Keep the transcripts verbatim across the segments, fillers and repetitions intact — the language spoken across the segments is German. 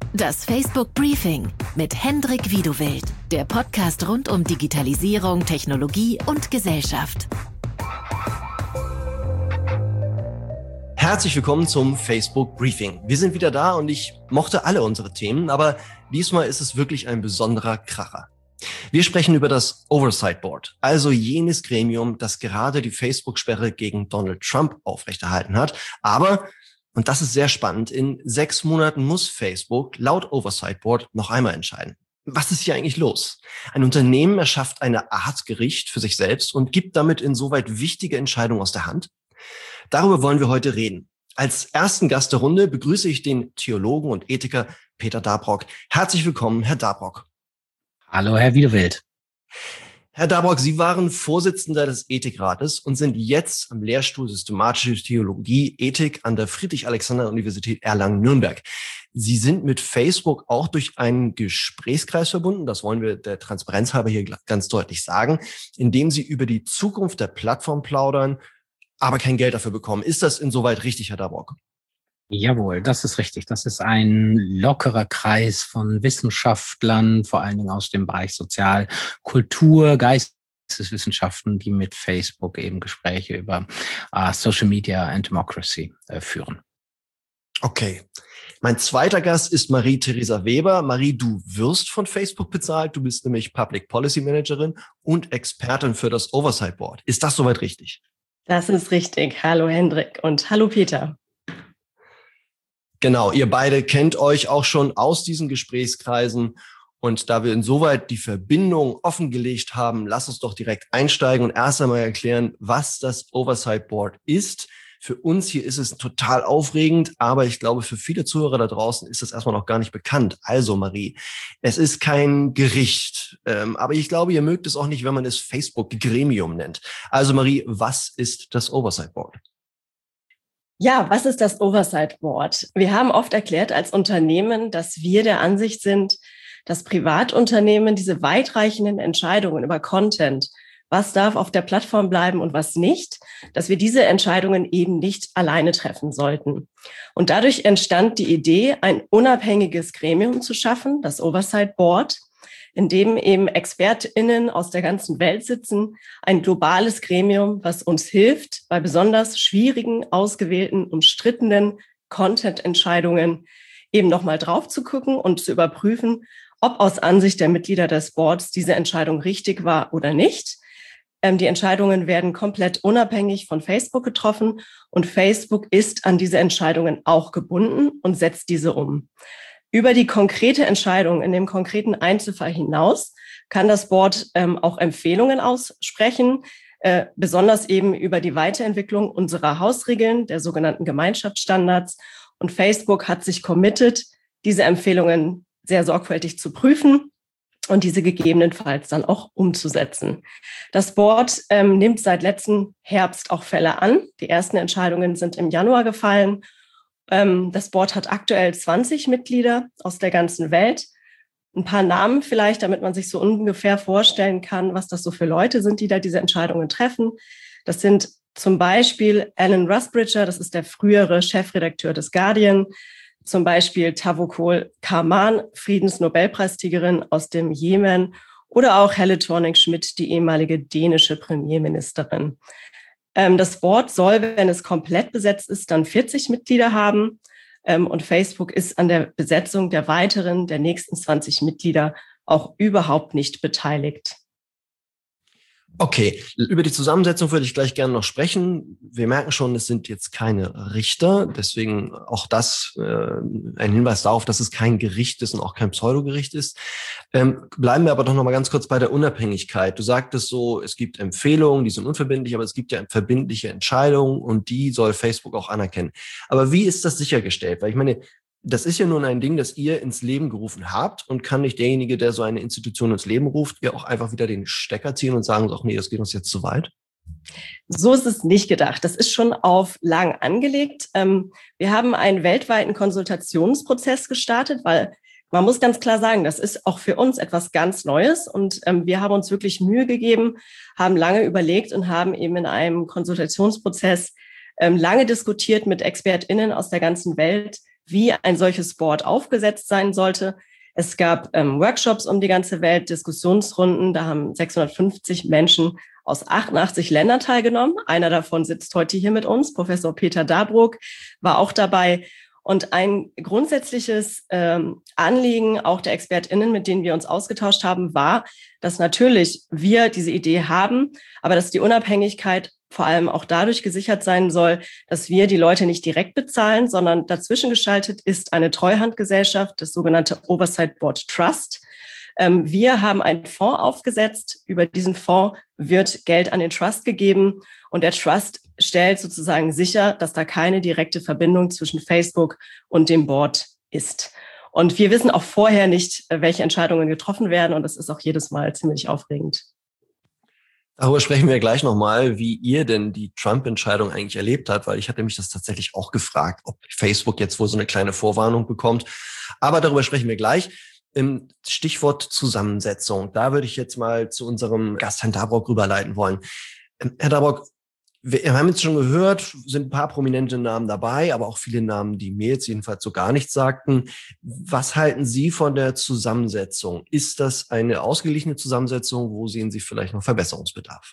Das Facebook Briefing mit Hendrik Wiedewild, der Podcast rund um Digitalisierung, Technologie und Gesellschaft. Herzlich willkommen zum Facebook Briefing. Wir sind wieder da und ich mochte alle unsere Themen, aber diesmal ist es wirklich ein besonderer Kracher. Wir sprechen über das Oversight Board, also jenes Gremium, das gerade die Facebook-Sperre gegen Donald Trump aufrechterhalten hat. Aber, und das ist sehr spannend, in sechs Monaten muss Facebook laut Oversight Board noch einmal entscheiden. Was ist hier eigentlich los? Ein Unternehmen erschafft eine Art Gericht für sich selbst und gibt damit insoweit wichtige Entscheidungen aus der Hand. Darüber wollen wir heute reden. Als ersten Gast der Runde begrüße ich den Theologen und Ethiker Peter Dabrock. Herzlich willkommen, Herr Dabrock. Hallo, Herr Wiedewild. Herr Dabrock, Sie waren Vorsitzender des Ethikrates und sind jetzt am Lehrstuhl Systematische Theologie, Ethik an der Friedrich-Alexander-Universität Erlangen-Nürnberg. Sie sind mit Facebook auch durch einen Gesprächskreis verbunden, das wollen wir der Transparenz halber hier ganz deutlich sagen, indem Sie über die Zukunft der Plattform plaudern, aber kein Geld dafür bekommen. Ist das insoweit richtig, Herr Dabrock? Jawohl, das ist richtig. Das ist ein lockerer Kreis von Wissenschaftlern, vor allen Dingen aus dem Bereich Sozial-, Kultur-, Geisteswissenschaften, die mit Facebook eben Gespräche über uh, Social Media and Democracy äh, führen. Okay. Mein zweiter Gast ist Marie-Theresa Weber. Marie, du wirst von Facebook bezahlt. Du bist nämlich Public Policy Managerin und Expertin für das Oversight Board. Ist das soweit richtig? Das ist richtig. Hallo Hendrik und hallo Peter. Genau, ihr beide kennt euch auch schon aus diesen Gesprächskreisen. Und da wir insoweit die Verbindung offengelegt haben, lass uns doch direkt einsteigen und erst einmal erklären, was das Oversight Board ist. Für uns hier ist es total aufregend, aber ich glaube, für viele Zuhörer da draußen ist das erstmal noch gar nicht bekannt. Also Marie, es ist kein Gericht, ähm, aber ich glaube, ihr mögt es auch nicht, wenn man es Facebook-Gremium nennt. Also Marie, was ist das Oversight Board? Ja, was ist das Oversight Board? Wir haben oft erklärt als Unternehmen, dass wir der Ansicht sind, dass Privatunternehmen diese weitreichenden Entscheidungen über Content, was darf auf der Plattform bleiben und was nicht, dass wir diese Entscheidungen eben nicht alleine treffen sollten. Und dadurch entstand die Idee, ein unabhängiges Gremium zu schaffen, das Oversight Board, in dem eben ExpertInnen aus der ganzen Welt sitzen, ein globales Gremium, was uns hilft, bei besonders schwierigen, ausgewählten, umstrittenen Content-Entscheidungen eben nochmal drauf zu gucken und zu überprüfen, ob aus Ansicht der Mitglieder des Boards diese Entscheidung richtig war oder nicht. Ähm, die Entscheidungen werden komplett unabhängig von Facebook getroffen und Facebook ist an diese Entscheidungen auch gebunden und setzt diese um. Über die konkrete Entscheidung in dem konkreten Einzelfall hinaus kann das Board ähm, auch Empfehlungen aussprechen, äh, besonders eben über die Weiterentwicklung unserer Hausregeln, der sogenannten Gemeinschaftsstandards. Und Facebook hat sich committed, diese Empfehlungen sehr sorgfältig zu prüfen und diese gegebenenfalls dann auch umzusetzen. Das Board ähm, nimmt seit letzten Herbst auch Fälle an. Die ersten Entscheidungen sind im Januar gefallen. Das Board hat aktuell zwanzig Mitglieder aus der ganzen Welt. Ein paar Namen vielleicht, damit man sich so ungefähr vorstellen kann, was das so für Leute sind, die da diese Entscheidungen treffen. Das sind zum Beispiel Alan Rusbridger, das ist der frühere Chefredakteur des Guardian, zum Beispiel Tawakkol Karman, Friedensnobelpreisträgerin aus dem Jemen oder auch Helle Thorning-Schmidt, die ehemalige dänische Premierministerin. Das Board soll, wenn es komplett besetzt ist, dann vierzig Mitglieder haben. Und Facebook ist an der Besetzung der weiteren, der nächsten zwanzig Mitglieder auch überhaupt nicht beteiligt. Okay, über die Zusammensetzung würde ich gleich gerne noch sprechen. Wir merken schon, es sind jetzt keine Richter, deswegen auch das äh, ein Hinweis darauf, dass es kein Gericht ist und auch kein Pseudogericht ist. Ähm, bleiben wir aber doch noch mal ganz kurz bei der Unabhängigkeit. Du sagtest so, es gibt Empfehlungen, die sind unverbindlich, aber es gibt ja verbindliche Entscheidungen und die soll Facebook auch anerkennen. Aber wie ist das sichergestellt? Weil ich meine, das ist ja nun ein Ding, das ihr ins Leben gerufen habt und kann nicht derjenige, der so eine Institution ins Leben ruft, ihr auch einfach wieder den Stecker ziehen und sagen, ach nee, das geht uns jetzt zu weit? So ist es nicht gedacht. Das ist schon auf lang angelegt. Wir haben einen weltweiten Konsultationsprozess gestartet, weil man muss ganz klar sagen, das ist auch für uns etwas ganz Neues und wir haben uns wirklich Mühe gegeben, haben lange überlegt und haben eben in einem Konsultationsprozess lange diskutiert mit ExpertInnen aus der ganzen Welt, wie ein solches Board aufgesetzt sein sollte. Es gab ähm, Workshops um die ganze Welt, Diskussionsrunden. Da haben sechshundertfünfzig Menschen aus achtundachtzig Ländern teilgenommen. Einer davon sitzt heute hier mit uns. Professor Peter Dabruck war auch dabei. Und ein grundsätzliches ähm, Anliegen auch der ExpertInnen, mit denen wir uns ausgetauscht haben, war, dass natürlich wir diese Idee haben, aber dass die Unabhängigkeit vor allem auch dadurch gesichert sein soll, dass wir die Leute nicht direkt bezahlen, sondern dazwischen geschaltet ist eine Treuhandgesellschaft, das sogenannte Oversight Board Trust. Ähm, wir haben einen Fonds aufgesetzt. Über diesen Fonds wird Geld an den Trust gegeben und der Trust stellt sozusagen sicher, dass da keine direkte Verbindung zwischen Facebook und dem Board ist. Und wir wissen auch vorher nicht, welche Entscheidungen getroffen werden und das ist auch jedes Mal ziemlich aufregend. Darüber sprechen wir gleich nochmal, wie ihr denn die Trump-Entscheidung eigentlich erlebt habt, weil ich hatte mich das tatsächlich auch gefragt, ob Facebook jetzt wohl so eine kleine Vorwarnung bekommt. Aber darüber sprechen wir gleich. Im Stichwort Zusammensetzung, da würde ich jetzt mal zu unserem Gast Herrn Dabruck rüberleiten wollen. Herr Dabruck, wir haben jetzt schon gehört, sind ein paar prominente Namen dabei, aber auch viele Namen, die mir jetzt jedenfalls so gar nichts sagten. Was halten Sie von der Zusammensetzung? Ist das eine ausgeglichene Zusammensetzung? Wo sehen Sie vielleicht noch Verbesserungsbedarf?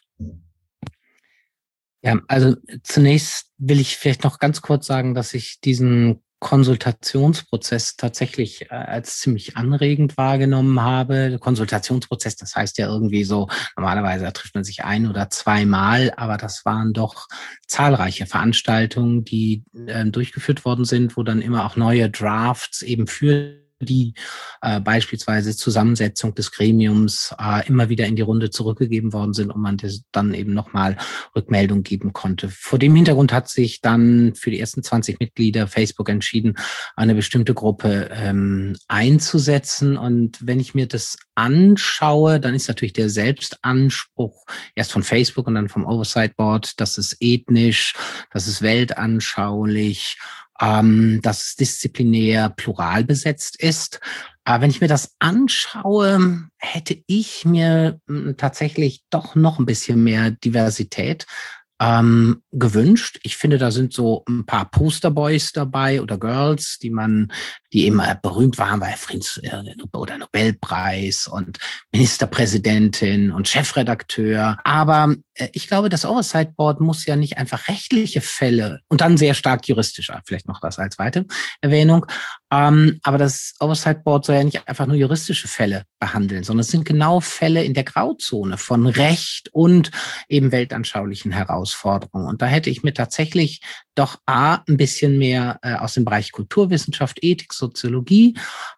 Ja, also zunächst will ich vielleicht noch ganz kurz sagen, dass ich diesen Konsultationsprozess tatsächlich äh, als ziemlich anregend wahrgenommen habe. Der Konsultationsprozess, das heißt ja irgendwie so, normalerweise trifft man sich ein oder zweimal, aber das waren doch zahlreiche Veranstaltungen, die äh, durchgeführt worden sind, wo dann immer auch neue Drafts eben für die äh, beispielsweise Zusammensetzung des Gremiums äh, immer wieder in die Runde zurückgegeben worden sind und man das dann eben nochmal Rückmeldung geben konnte. Vor dem Hintergrund hat sich dann für die ersten zwanzig Mitglieder Facebook entschieden, eine bestimmte Gruppe ähm, einzusetzen. Und wenn ich mir das anschaue, dann ist natürlich der Selbstanspruch erst von Facebook und dann vom Oversight Board, das ist ethnisch, das ist weltanschaulich, Ähm, dass es disziplinär plural besetzt ist. Aber wenn ich mir das anschaue, hätte ich mir m, tatsächlich doch noch ein bisschen mehr Diversität ähm, gewünscht. Ich finde, da sind so ein paar Posterboys dabei oder Girls, die man, die eben berühmt waren bei Friedens- oder Nobelpreis und Ministerpräsidentin und Chefredakteur. Aber äh, ich glaube, das Oversight Board muss ja nicht einfach rechtliche Fälle und dann sehr stark juristisch, vielleicht noch das als zweite Erwähnung. Ähm, aber das Oversight Board soll ja nicht einfach nur juristische Fälle behandeln, sondern es sind genau Fälle in der Grauzone von Recht und eben weltanschaulichen Herausforderungen. Und da hätte ich mir tatsächlich doch A, ein bisschen mehr äh, aus dem Bereich Kulturwissenschaft, Ethik, Soziologie,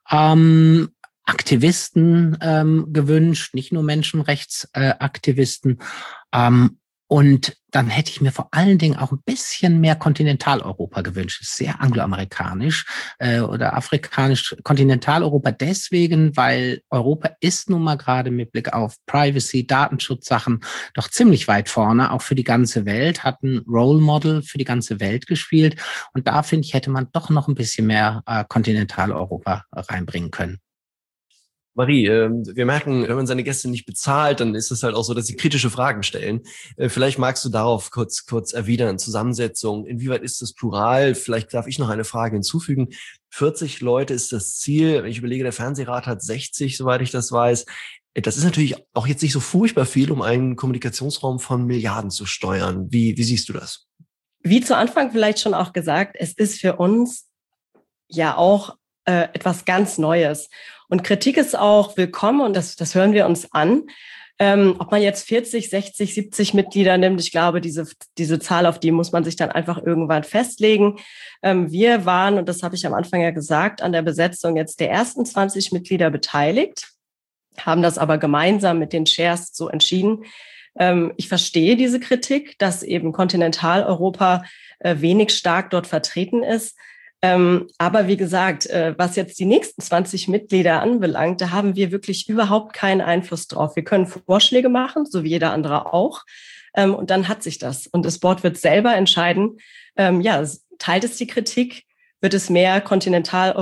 ähm, Aktivisten ähm, gewünscht, nicht nur Menschenrechtsaktivisten. Äh, ähm, und dann hätte ich mir vor allen Dingen auch ein bisschen mehr Kontinentaleuropa gewünscht. Sehr angloamerikanisch äh, oder afrikanisch. Kontinentaleuropa deswegen, weil Europa ist nun mal gerade mit Blick auf Privacy, Datenschutzsachen doch ziemlich weit vorne, auch für die ganze Welt, hat ein Role Model für die ganze Welt gespielt. Und da, finde ich, hätte man doch noch ein bisschen mehr äh, Kontinentaleuropa reinbringen können. Marie, äh, wir merken, wenn man seine Gäste nicht bezahlt, dann ist es halt auch so, dass sie kritische Fragen stellen. Äh, vielleicht magst du darauf kurz kurz erwidern, Zusammensetzung. Inwieweit ist das plural? Vielleicht darf ich noch eine Frage hinzufügen. vierzig Leute ist das Ziel. Wenn ich überlege, der Fernsehrat hat sechzig, soweit ich das weiß. Das ist natürlich auch jetzt nicht so furchtbar viel, um einen Kommunikationsraum von Milliarden zu steuern. Wie, wie siehst du das? Wie zu Anfang vielleicht schon auch gesagt, es ist für uns ja auch äh, etwas ganz Neues. Und Kritik ist auch willkommen und das, das hören wir uns an. Ähm, ob man jetzt vierzig, sechzig, siebzig Mitglieder nimmt, ich glaube, diese, diese Zahl, auf die muss man sich dann einfach irgendwann festlegen. Ähm, wir waren, und das habe ich am Anfang ja gesagt, an der Besetzung jetzt der ersten zwanzig Mitglieder beteiligt, haben das aber gemeinsam mit den Chairs so entschieden. Ähm, ich verstehe diese Kritik, dass eben Kontinentaleuropa äh, wenig stark dort vertreten ist. Ähm, aber wie gesagt, äh, was jetzt die nächsten zwanzig Mitglieder anbelangt, da haben wir wirklich überhaupt keinen Einfluss drauf. Wir können Vorschläge machen, so wie jeder andere auch. Ähm, und dann hat sich das. Und das Board wird selber entscheiden, ähm, ja, teilt es die Kritik, wird es mehr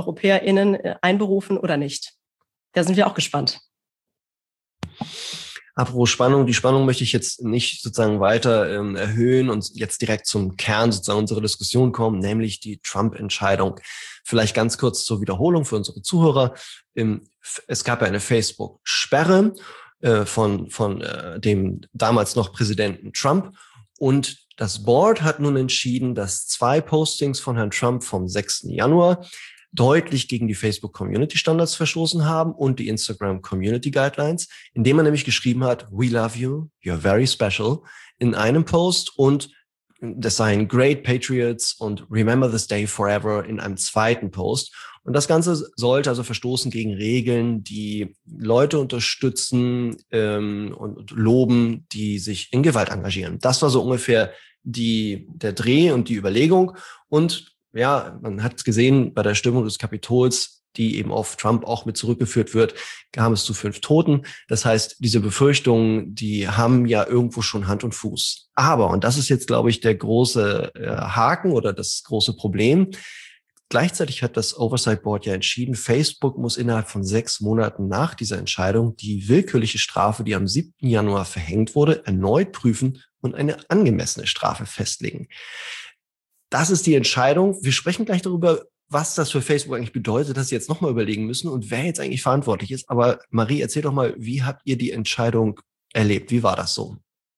KontinentaleuropäerInnen einberufen oder nicht? Da sind wir auch gespannt. Apropos Spannung, die Spannung möchte ich jetzt nicht sozusagen weiter ähm, erhöhen und jetzt direkt zum Kern sozusagen unserer Diskussion kommen, nämlich die Trump-Entscheidung. Vielleicht ganz kurz zur Wiederholung für unsere Zuhörer. Ähm, es gab ja eine Facebook-Sperre äh, von, von äh, dem damals noch Präsidenten Trump und das Board hat nun entschieden, dass zwei Postings von Herrn Trump vom sechsten Januar deutlich gegen die Facebook-Community-Standards verstoßen haben und die Instagram-Community-Guidelines, indem er nämlich geschrieben hat, "We love you, you're very special" in einem Post und das seien "Great Patriots" und "Remember this day forever" in einem zweiten Post. Und das Ganze sollte also verstoßen gegen Regeln, die Leute unterstützen ähm, und loben, die sich in Gewalt engagieren. Das war so ungefähr die der Dreh und die Überlegung. Und ja, man hat gesehen, bei der Stürmung des Kapitols, die eben auf Trump auch mit zurückgeführt wird, kam es zu fünf Toten. Das heißt, diese Befürchtungen, die haben ja irgendwo schon Hand und Fuß. Aber, und das ist jetzt, glaube ich, der große äh, Haken oder das große Problem, gleichzeitig hat das Oversight Board ja entschieden, Facebook muss innerhalb von sechs Monaten nach dieser Entscheidung die willkürliche Strafe, die am siebten Januar verhängt wurde, erneut prüfen und eine angemessene Strafe festlegen. Das ist die Entscheidung. Wir sprechen gleich darüber, was das für Facebook eigentlich bedeutet, dass sie jetzt nochmal überlegen müssen und wer jetzt eigentlich verantwortlich ist. Aber Marie, erzähl doch mal, wie habt ihr die Entscheidung erlebt? Wie war das so?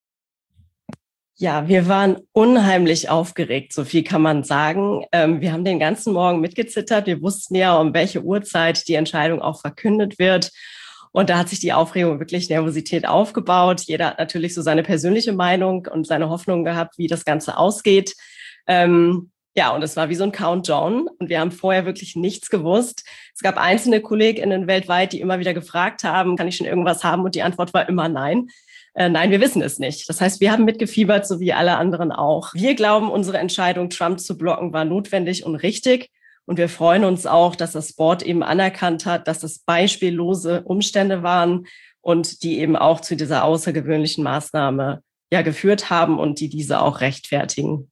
Ja, wir waren unheimlich aufgeregt, so viel kann man sagen. Ähm, wir haben den ganzen Morgen mitgezittert. Wir wussten ja, um welche Uhrzeit die Entscheidung auch verkündet wird. Und da hat sich die Aufregung, wirklich Nervosität aufgebaut. Jeder hat natürlich so seine persönliche Meinung und seine Hoffnung gehabt, wie das Ganze ausgeht. Ähm, ja, und es war wie so ein Countdown und wir haben vorher wirklich nichts gewusst. Es gab einzelne KollegInnen weltweit, die immer wieder gefragt haben, kann ich schon irgendwas haben? Und die Antwort war immer nein. Äh, nein, wir wissen es nicht. Das heißt, wir haben mitgefiebert, so wie alle anderen auch. Wir glauben, unsere Entscheidung, Trump zu blocken, war notwendig und richtig. Und wir freuen uns auch, dass das Board eben anerkannt hat, dass das beispiellose Umstände waren und die eben auch zu dieser außergewöhnlichen Maßnahme ja geführt haben und die diese auch rechtfertigen.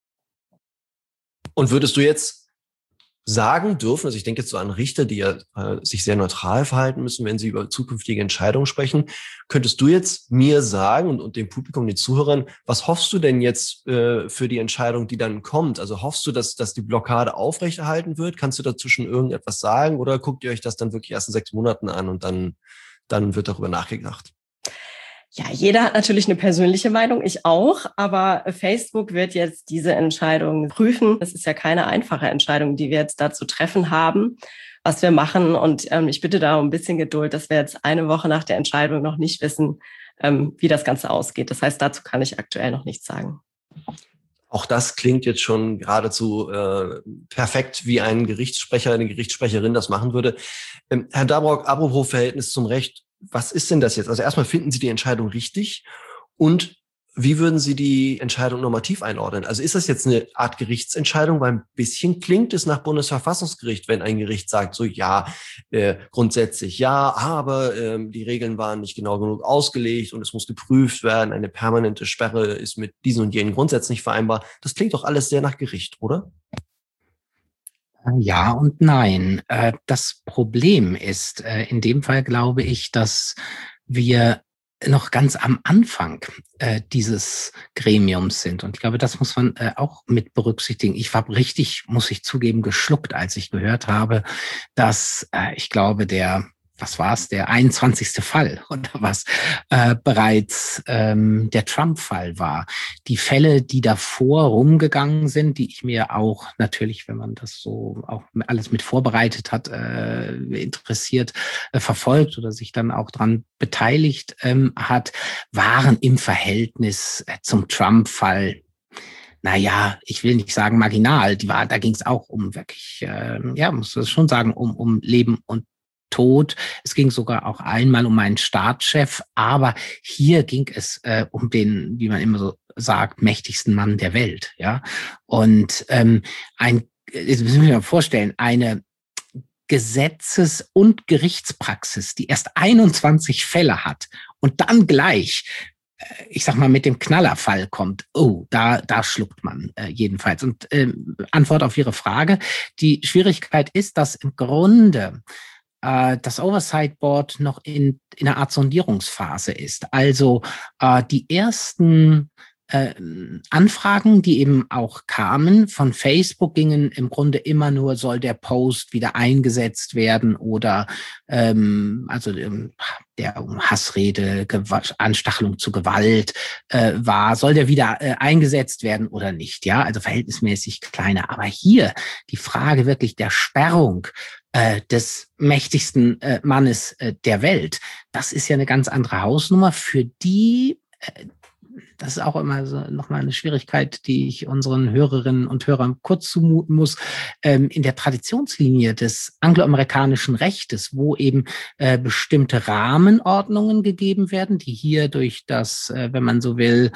Und würdest du jetzt sagen dürfen, also ich denke jetzt so an Richter, die ja äh, sich sehr neutral verhalten müssen, wenn sie über zukünftige Entscheidungen sprechen, könntest du jetzt mir sagen und, und dem Publikum, den Zuhörern, was hoffst du denn jetzt äh, für die Entscheidung, die dann kommt? Also hoffst du, dass, dass die Blockade aufrechterhalten wird? Kannst du dazu schon irgendetwas sagen oder guckt ihr euch das dann wirklich erst in sechs Monaten an und dann, dann wird darüber nachgedacht? Ja, jeder hat natürlich eine persönliche Meinung, ich auch, aber Facebook wird jetzt diese Entscheidung prüfen. Es ist ja keine einfache Entscheidung, die wir jetzt da zu treffen haben, was wir machen. Und ähm, ich bitte da um ein bisschen Geduld, dass wir jetzt eine Woche nach der Entscheidung noch nicht wissen, ähm, wie das Ganze ausgeht. Das heißt, dazu kann ich aktuell noch nichts sagen. Auch das klingt jetzt schon geradezu äh, perfekt, wie ein Gerichtssprecher, eine Gerichtssprecherin das machen würde. Ähm, Herr Dabrock, apropos Verhältnis zum Recht, was ist denn das jetzt? Also erstmal, finden Sie die Entscheidung richtig und wie würden Sie die Entscheidung normativ einordnen? Also ist das jetzt eine Art Gerichtsentscheidung? Weil ein bisschen klingt es nach Bundesverfassungsgericht, wenn ein Gericht sagt, so ja, äh, grundsätzlich ja, aber ähm, die Regeln waren nicht genau genug ausgelegt und es muss geprüft werden, eine permanente Sperre ist mit diesen und jenen Grundsätzen nicht vereinbar. Das klingt doch alles sehr nach Gericht, oder? Ja und nein. Das Problem ist, in dem Fall glaube ich, dass wir noch ganz am Anfang dieses Gremiums sind. Und ich glaube, das muss man auch mit berücksichtigen. Ich war richtig, muss ich zugeben, geschluckt, als ich gehört habe, dass ich glaube, der was war es, der einundzwanzigste Fall oder was äh, bereits ähm, der Trump-Fall war. Die Fälle, die davor rumgegangen sind, die ich mir auch natürlich, wenn man das so auch alles mit vorbereitet hat, äh, interessiert, äh, verfolgt oder sich dann auch dran beteiligt ähm, hat, waren im Verhältnis zum Trump-Fall, naja, ich will nicht sagen marginal, die war, da ging es auch um wirklich, äh, ja, muss man schon sagen, um, um Leben und Tod. Es ging sogar auch einmal um einen Staatschef, aber hier ging es äh, um den, wie man immer so sagt, mächtigsten Mann der Welt. Ja, und ähm, ein, das müssen wir uns mal vorstellen, eine Gesetzes- und Gerichtspraxis, die erst einundzwanzig Fälle hat und dann gleich, äh, ich sag mal, mit dem Knallerfall kommt. Oh, da, da schluckt man äh, jedenfalls. Und äh, Antwort auf Ihre Frage: Die Schwierigkeit ist, dass im Grunde äh, das Oversight Board noch in, in einer Art Sondierungsphase ist. Also äh, die ersten Äh, Anfragen, die eben auch kamen von Facebook, gingen im Grunde immer nur, soll der Post wieder eingesetzt werden oder ähm, also ähm, der um Hassrede, Gew- Anstachelung zu Gewalt äh, war, soll der wieder äh, eingesetzt werden oder nicht? Ja, also verhältnismäßig kleiner. Aber hier die Frage wirklich der Sperrung äh, des mächtigsten äh, Mannes äh, der Welt, das ist ja eine ganz andere Hausnummer, für die äh, das ist auch immer so nochmal eine Schwierigkeit, die ich unseren Hörerinnen und Hörern kurz zumuten muss. Ähm, in der Traditionslinie des angloamerikanischen Rechtes, wo eben äh, bestimmte Rahmenordnungen gegeben werden, die hier durch das, äh, wenn man so will,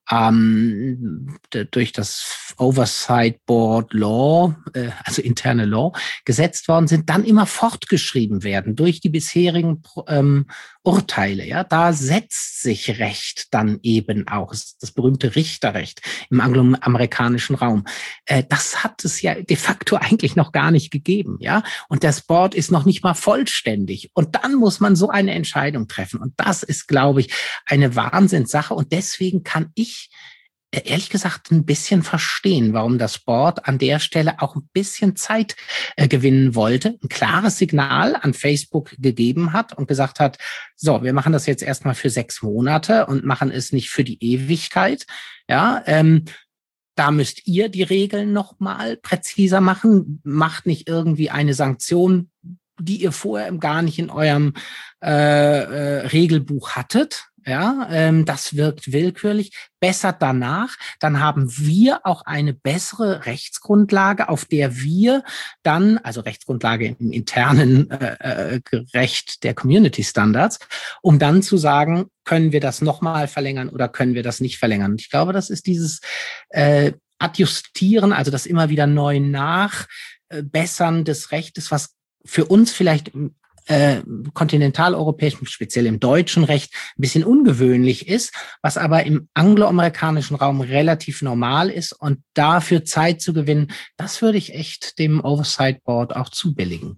ähm, d- durch das Oversight Board Law, äh, also interne Law, gesetzt worden sind, dann immer fortgeschrieben werden durch die bisherigen ähm, Urteile. Ja, da setzt sich Recht dann eben auch, das berühmte Richterrecht im angloamerikanischen Raum. Äh, das hat es ja de facto eigentlich noch gar nicht gegeben. Ja, und das Board ist noch nicht mal vollständig. Und dann muss man so eine Entscheidung treffen. Und das ist, glaube ich, eine Wahnsinnssache. Und deswegen kann ich ehrlich gesagt ein bisschen verstehen, warum das Board an der Stelle auch ein bisschen Zeit äh, gewinnen wollte, ein klares Signal an Facebook gegeben hat und gesagt hat, so, wir machen das jetzt erstmal für sechs Monate und machen es nicht für die Ewigkeit. Ja, ähm, da müsst ihr die Regeln noch mal präziser machen. Macht nicht irgendwie eine Sanktion, die ihr vorher gar nicht in eurem äh, äh, Regelbuch hattet. Ja, ähm, das wirkt willkürlich. Bessert danach, dann haben wir auch eine bessere Rechtsgrundlage, auf der wir dann, also Rechtsgrundlage im internen äh, Recht der Community Standards, um dann zu sagen, können wir das nochmal verlängern oder können wir das nicht verlängern. Und ich glaube, das ist dieses äh, Adjustieren, also das immer wieder neu nachbessern des Rechtes, was für uns vielleicht Äh, kontinentaleuropäischen, speziell im deutschen Recht, ein bisschen ungewöhnlich ist, was aber im angloamerikanischen Raum relativ normal ist, und dafür Zeit zu gewinnen, das würde ich echt dem Oversight Board auch zubilligen.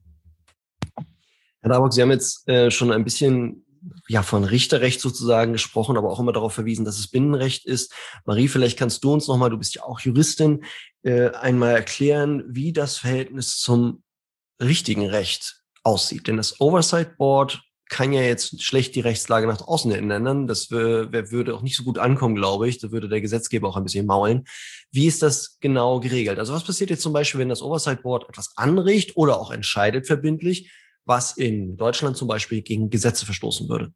Herr Darbock, Sie haben jetzt äh, schon ein bisschen ja von Richterrecht sozusagen gesprochen, aber auch immer darauf verwiesen, dass es Binnenrecht ist. Marie, vielleicht kannst du uns nochmal, du bist ja auch Juristin, äh, einmal erklären, wie das Verhältnis zum richtigen Recht aussieht. Denn das Oversight Board kann ja jetzt schlecht die Rechtslage nach außen ändern. Das wär, würde auch nicht so gut ankommen, glaube ich. Da würde der Gesetzgeber auch ein bisschen maulen. Wie ist das genau geregelt? Also was passiert jetzt zum Beispiel, wenn das Oversight Board etwas anregt oder auch entscheidet verbindlich, was in Deutschland zum Beispiel gegen Gesetze verstoßen würde?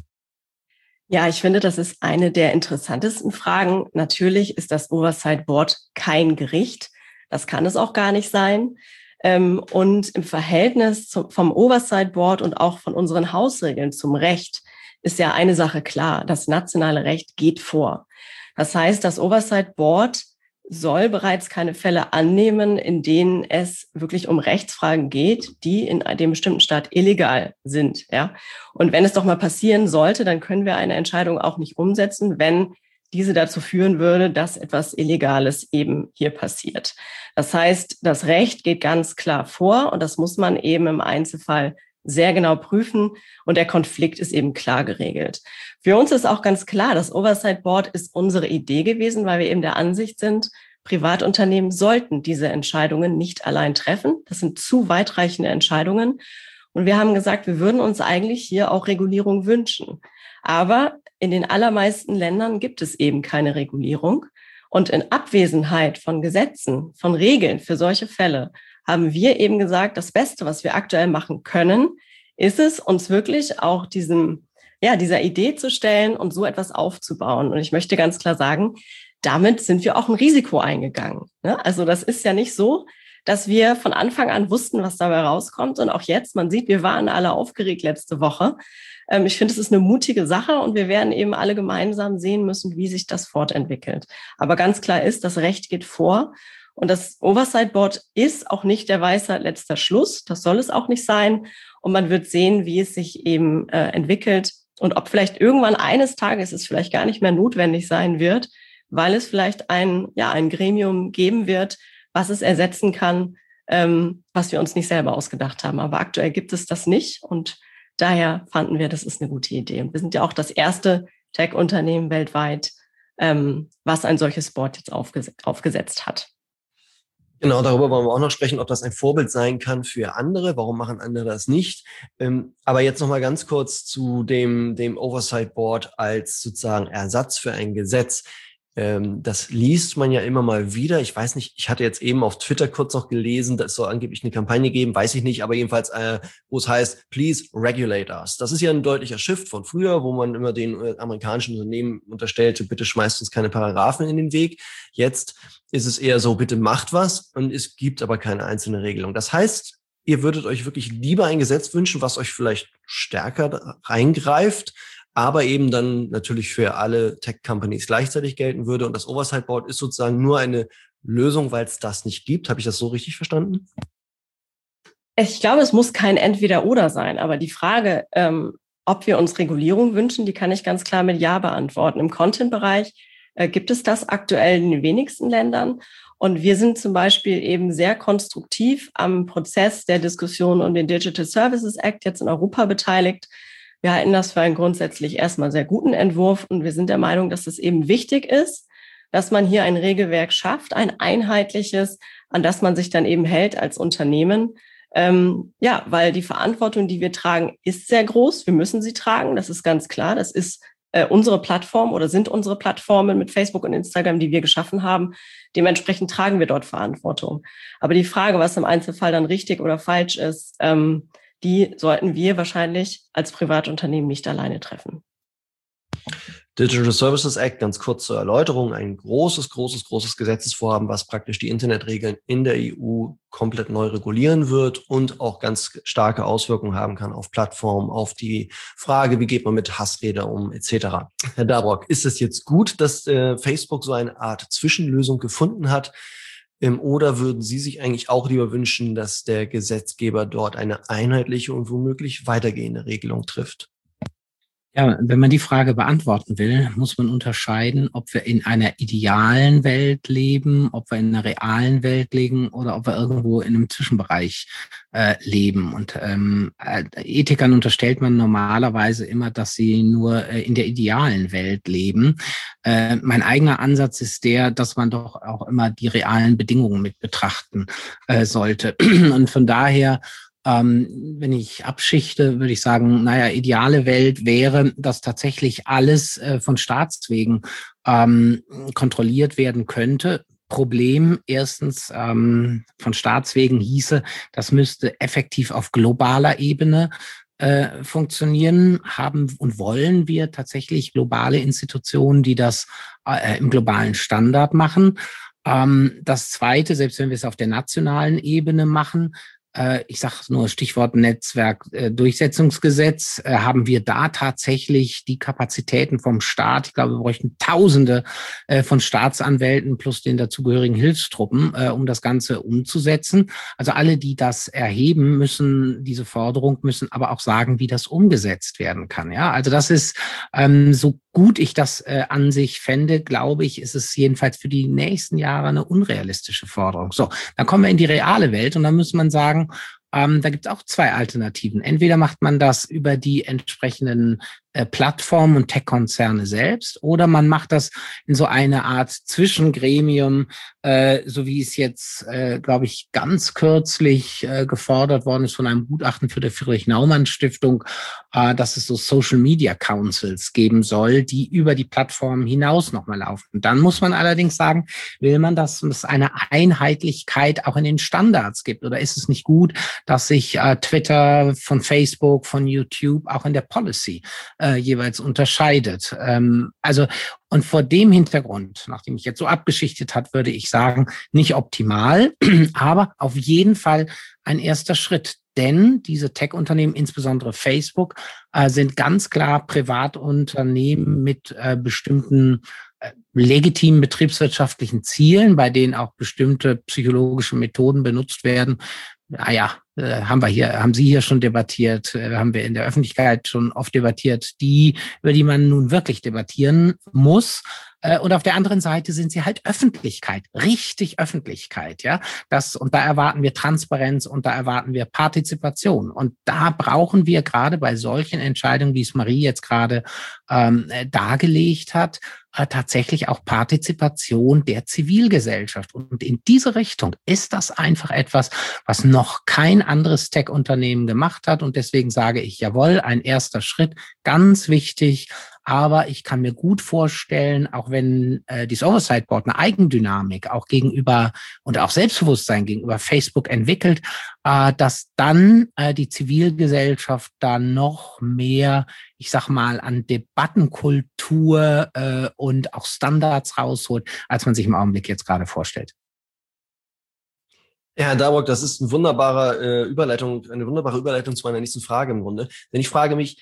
Ja, ich finde, das ist eine der interessantesten Fragen. Natürlich ist das Oversight Board kein Gericht. Das kann es auch gar nicht sein. Und im Verhältnis zum, vom Oversight Board und auch von unseren Hausregeln zum Recht ist ja eine Sache klar. Das nationale Recht geht vor. Das heißt, das Oversight Board soll bereits keine Fälle annehmen, in denen es wirklich um Rechtsfragen geht, die in dem bestimmten Staat illegal sind. Ja? Und wenn es doch mal passieren sollte, dann können wir eine Entscheidung auch nicht umsetzen, wenn diese dazu führen würde, dass etwas Illegales eben hier passiert. Das heißt, das Recht geht ganz klar vor und das muss man eben im Einzelfall sehr genau prüfen und der Konflikt ist eben klar geregelt. Für uns ist auch ganz klar, das Oversight Board ist unsere Idee gewesen, weil wir eben der Ansicht sind, Privatunternehmen sollten diese Entscheidungen nicht allein treffen. Das sind zu weitreichende Entscheidungen. Und wir haben gesagt, wir würden uns eigentlich hier auch Regulierung wünschen. Aber in den allermeisten Ländern gibt es eben keine Regulierung. Und in Abwesenheit von Gesetzen, von Regeln für solche Fälle, haben wir eben gesagt, das Beste, was wir aktuell machen können, ist es, uns wirklich auch diesem, ja, dieser Idee zu stellen und so etwas aufzubauen. Und ich möchte ganz klar sagen, damit sind wir auch ein Risiko eingegangen. Also das ist ja nicht so, dass wir von Anfang an wussten, was dabei rauskommt. Und auch jetzt, man sieht, wir waren alle aufgeregt letzte Woche. Ich finde, es ist eine mutige Sache und wir werden eben alle gemeinsam sehen müssen, wie sich das fortentwickelt. Aber ganz klar ist, das Recht geht vor und das Oversight Board ist auch nicht der Weisheit letzter Schluss. Das soll es auch nicht sein. Und man wird sehen, wie es sich eben äh, entwickelt und ob vielleicht irgendwann eines Tages es vielleicht gar nicht mehr notwendig sein wird, weil es vielleicht ein, ja, ein Gremium geben wird, was es ersetzen kann, ähm, was wir uns nicht selber ausgedacht haben. Aber aktuell gibt es das nicht und daher fanden wir, das ist eine gute Idee. Und wir sind ja auch das erste Tech-Unternehmen weltweit, ähm, was ein solches Board jetzt aufges- aufgesetzt hat. Genau, darüber wollen wir auch noch sprechen, ob das ein Vorbild sein kann für andere. Warum machen andere das nicht? Ähm, aber jetzt noch mal ganz kurz zu dem, dem Oversight Board als sozusagen Ersatz für ein Gesetz. Ähm, das liest man ja immer mal wieder. Ich weiß nicht, ich hatte jetzt eben auf Twitter kurz noch gelesen, dass es soll angeblich eine Kampagne geben, weiß ich nicht, aber jedenfalls, äh, wo es heißt, please regulate us. Das ist ja ein deutlicher Shift von früher, wo man immer den äh, amerikanischen Unternehmen unterstellte, bitte schmeißt uns keine Paragraphen in den Weg. Jetzt ist es eher so, bitte macht was, und es gibt aber keine einzelne Regelung. Das heißt, ihr würdet euch wirklich lieber ein Gesetz wünschen, was euch vielleicht stärker reingreift, aber eben dann natürlich für alle Tech-Companies gleichzeitig gelten würde. Und das Oversight Board ist sozusagen nur eine Lösung, weil es das nicht gibt. Habe ich das so richtig verstanden? Ich glaube, es muss kein Entweder-Oder sein. Aber die Frage, ähm, ob wir uns Regulierung wünschen, die kann ich ganz klar mit Ja beantworten. Im Content-Bereich äh, gibt es das aktuell in den wenigsten Ländern. Und wir sind zum Beispiel eben sehr konstruktiv am Prozess der Diskussion um den Digital Services Act jetzt in Europa beteiligt. Wir halten das für einen grundsätzlich erstmal sehr guten Entwurf und wir sind der Meinung, dass es eben wichtig ist, dass man hier ein Regelwerk schafft, ein einheitliches, an das man sich dann eben hält als Unternehmen. Ähm, ja, weil die Verantwortung, die wir tragen, ist sehr groß. Wir müssen sie tragen, das ist ganz klar. Das ist äh, unsere Plattform oder sind unsere Plattformen mit Facebook und Instagram, die wir geschaffen haben. Dementsprechend tragen wir dort Verantwortung. Aber die Frage, was im Einzelfall dann richtig oder falsch ist, ähm, die sollten wir wahrscheinlich als Privatunternehmen nicht alleine treffen. Digital Services Act, ganz kurz zur Erläuterung, ein großes, großes, großes Gesetzesvorhaben, was praktisch die Internetregeln in der E U komplett neu regulieren wird und auch ganz starke Auswirkungen haben kann auf Plattformen, auf die Frage, wie geht man mit Hassrede um, et cetera. Herr Dabrock, ist es jetzt gut, dass äh, Facebook so eine Art Zwischenlösung gefunden hat? Oder würden Sie sich eigentlich auch lieber wünschen, dass der Gesetzgeber dort eine einheitliche und womöglich weitergehende Regelung trifft? Ja, wenn man die Frage beantworten will, muss man unterscheiden, ob wir in einer idealen Welt leben, ob wir in einer realen Welt leben oder ob wir irgendwo in einem Zwischenbereich äh, leben. Und ähm, Ethikern unterstellt man normalerweise immer, dass sie nur äh, in der idealen Welt leben. Äh, mein eigener Ansatz ist der, dass man doch auch immer die realen Bedingungen mit betrachten äh, sollte. Und von daher, Ähm, wenn ich abschichte, würde ich sagen, naja, ideale Welt wäre, dass tatsächlich alles äh, von Staatswegen ähm, kontrolliert werden könnte. Problem erstens ähm, von Staatswegen hieße, das müsste effektiv auf globaler Ebene äh, funktionieren. Haben und wollen wir tatsächlich globale Institutionen, die das äh, im globalen Standard machen? Ähm, das Zweite, selbst wenn wir es auf der nationalen Ebene machen, ich sage nur Stichwort Netzwerkdurchsetzungsgesetz, haben wir da tatsächlich die Kapazitäten vom Staat? Ich glaube, wir bräuchten Tausende von Staatsanwälten plus den dazugehörigen Hilfstruppen, um das Ganze umzusetzen. Also alle, die das erheben, müssen diese Forderung, müssen aber auch sagen, wie das umgesetzt werden kann. Ja, also das ist, ähm, so gut ich das äh, an sich fände, glaube ich, ist es jedenfalls für die nächsten Jahre eine unrealistische Forderung. So, dann kommen wir in die reale Welt und dann muss man sagen, Ähm, da gibt es auch zwei Alternativen. Entweder macht man das über die entsprechenden äh, Plattformen und Tech-Konzerne selbst oder man macht das in so eine Art Zwischengremium, äh, so wie es jetzt, äh, glaube ich, ganz kürzlich äh, gefordert worden ist von einem Gutachten für die Friedrich-Naumann-Stiftung, äh, dass es so Social-Media-Councils geben soll, die über die Plattformen hinaus nochmal laufen. Dann muss man allerdings sagen, will man, dass es eine Einheitlichkeit auch in den Standards gibt oder ist es nicht gut, dass sich äh, Twitter von Facebook, von YouTube auch in der Policy äh, jeweils unterscheidet. Ähm, also und vor dem Hintergrund, nachdem ich jetzt so abgeschichtet hat, würde ich sagen, nicht optimal, aber auf jeden Fall ein erster Schritt. Denn diese Tech-Unternehmen, insbesondere Facebook, äh, sind ganz klar Privatunternehmen mit äh, bestimmten äh, legitimen betriebswirtschaftlichen Zielen, bei denen auch bestimmte psychologische Methoden benutzt werden, Ah ja, äh, haben wir hier, haben Sie hier schon debattiert, äh, haben wir in der Öffentlichkeit schon oft debattiert, die, über die man nun wirklich debattieren muss. Äh, und auf der anderen Seite sind sie halt Öffentlichkeit, richtig Öffentlichkeit, ja. Das, und da erwarten wir Transparenz und da erwarten wir Partizipation. Und da brauchen wir gerade bei solchen Entscheidungen, wie es Marie jetzt gerade ähm, dargelegt hat, äh, tatsächlich auch Partizipation der Zivilgesellschaft. Und in diese Richtung ist das einfach etwas, was noch kein anderes Tech-Unternehmen gemacht hat. Und deswegen sage ich, jawohl, ein erster Schritt, ganz wichtig. Aber ich kann mir gut vorstellen, auch wenn äh, dieses Oversight Board eine Eigendynamik auch gegenüber und auch Selbstbewusstsein gegenüber Facebook entwickelt, äh, dass dann äh, die Zivilgesellschaft da noch mehr, ich sag mal, an Debattenkultur äh, und auch Standards rausholt, als man sich im Augenblick jetzt gerade vorstellt. Ja, Herr Darburg, das ist eine wunderbare äh, Überleitung, eine wunderbare Überleitung zu meiner nächsten Frage im Grunde. Denn ich frage mich,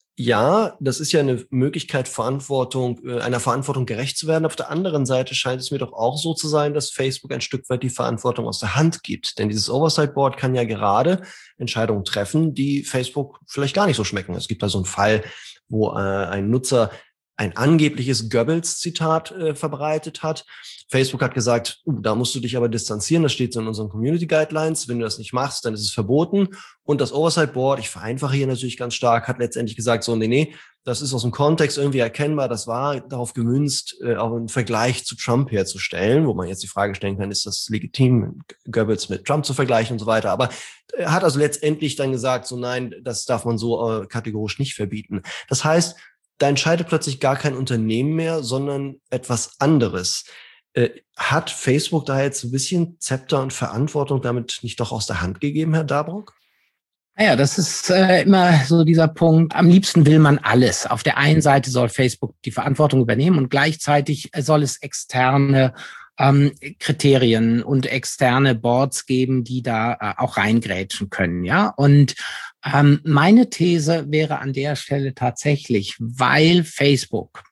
ja, das ist ja eine Möglichkeit, Verantwortung, äh, einer Verantwortung gerecht zu werden. Auf der anderen Seite scheint es mir doch auch so zu sein, dass Facebook ein Stück weit die Verantwortung aus der Hand gibt. Denn dieses Oversight Board kann ja gerade Entscheidungen treffen, die Facebook vielleicht gar nicht so schmecken. Es gibt da so einen Fall, wo äh, ein Nutzer ein angebliches Goebbels-Zitat äh, verbreitet hat. Facebook hat gesagt, uh, da musst du dich aber distanzieren, das steht so in unseren Community Guidelines, wenn du das nicht machst, dann ist es verboten. Und das Oversight Board, ich vereinfache hier natürlich ganz stark, hat letztendlich gesagt, so nee, nee, das ist aus dem Kontext irgendwie erkennbar, das war darauf gemünzt, äh, auch einen Vergleich zu Trump herzustellen, wo man jetzt die Frage stellen kann, ist das legitim, Goebbels mit Trump zu vergleichen und so weiter. Aber er hat also letztendlich dann gesagt, so nein, das darf man so äh, kategorisch nicht verbieten. Das heißt, da entscheidet plötzlich gar kein Unternehmen mehr, sondern etwas anderes. Äh, hat Facebook da jetzt ein bisschen Zepter und Verantwortung damit nicht doch aus der Hand gegeben, Herr Darburg? Naja, das ist äh, immer so dieser Punkt. Am liebsten will man alles. Auf der einen Seite soll Facebook die Verantwortung übernehmen und gleichzeitig soll es externe ähm, Kriterien und externe Boards geben, die da äh, auch reingrätschen können, ja. Und ähm, meine These wäre an der Stelle tatsächlich, weil Facebook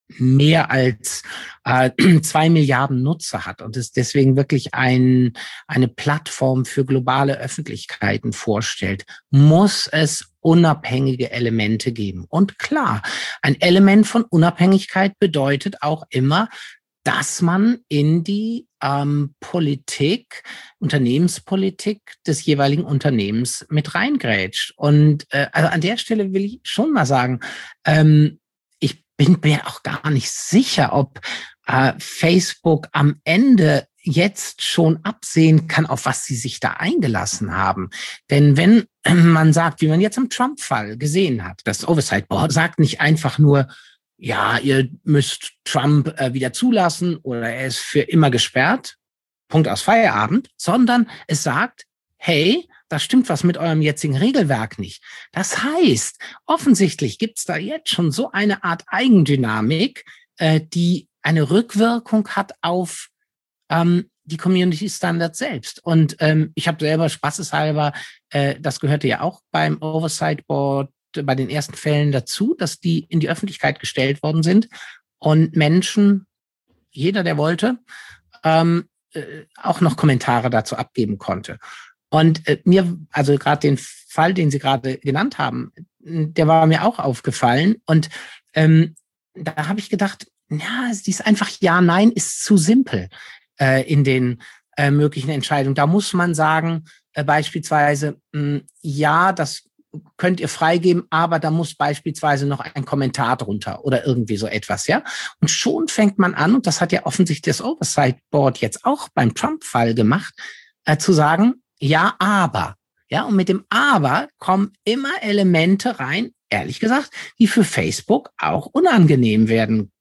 mehr als äh, zwei Milliarden Nutzer hat und es deswegen wirklich ein, eine Plattform für globale Öffentlichkeiten vorstellt, muss es unabhängige Elemente geben. Und klar, ein Element von Unabhängigkeit bedeutet auch immer, dass man in die ähm, Politik, Unternehmenspolitik des jeweiligen Unternehmens mit reingrätscht. Und äh, also an der Stelle will ich schon mal sagen, ähm, ich bin mir auch gar nicht sicher, ob äh, Facebook am Ende jetzt schon absehen kann, auf was sie sich da eingelassen haben. Denn wenn man sagt, wie man jetzt im Trump-Fall gesehen hat, das Oversight Board sagt nicht einfach nur, ja, ihr müsst Trump äh, wieder zulassen oder er ist für immer gesperrt, Punkt aus Feierabend, sondern es sagt, hey, da stimmt was mit eurem jetzigen Regelwerk nicht. Das heißt, offensichtlich gibt's da jetzt schon so eine Art Eigendynamik, äh, die eine Rückwirkung hat auf ähm, die Community Standards selbst. Und ähm, ich habe selber spaßeshalber, äh, das gehörte ja auch beim Oversight Board bei den ersten Fällen dazu, dass die in die Öffentlichkeit gestellt worden sind und Menschen, jeder, der wollte, ähm, äh, auch noch Kommentare dazu abgeben konnte. Und äh, mir, also gerade den Fall, den Sie gerade genannt haben, der war mir auch aufgefallen. Und ähm, da habe ich gedacht, ja, die ist einfach ja, nein, ist zu simpel äh, in den äh, möglichen Entscheidungen. Da muss man sagen, äh, beispielsweise, mh, ja, das könnt ihr freigeben, aber da muss beispielsweise noch ein Kommentar drunter oder irgendwie so etwas, ja. Und schon fängt man an, und das hat ja offensichtlich das Oversight Board jetzt auch beim Trump-Fall gemacht, äh, zu sagen, ja, aber. Ja, und mit dem Aber kommen immer Elemente rein, ehrlich gesagt, die für Facebook auch unangenehm werden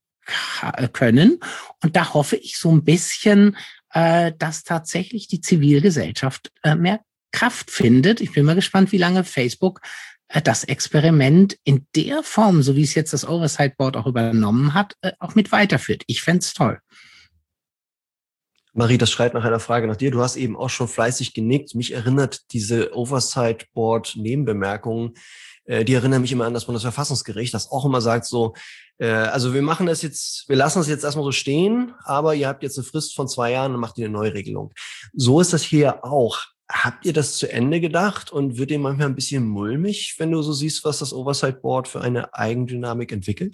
können. Und da hoffe ich so ein bisschen, äh, dass tatsächlich die Zivilgesellschaft äh, mehr Kraft findet. Ich bin mal gespannt, wie lange Facebook äh, das Experiment in der Form, so wie es jetzt das Oversight Board auch übernommen hat, äh, auch mit weiterführt. Ich fände es toll. Marie, das schreit nach einer Frage nach dir. Du hast eben auch schon fleißig genickt. Mich erinnert diese Oversight Board Nebenbemerkungen, äh, die erinnern mich immer an das Bundesverfassungsgericht, das auch immer sagt so, äh, also wir machen das jetzt, wir lassen das jetzt erstmal so stehen, aber ihr habt jetzt eine Frist von zwei Jahren und macht ihr eine Neuregelung. So ist das hier auch. Habt ihr das zu Ende gedacht und wird dir manchmal ein bisschen mulmig, wenn du so siehst, was das Oversight Board für eine Eigendynamik entwickelt?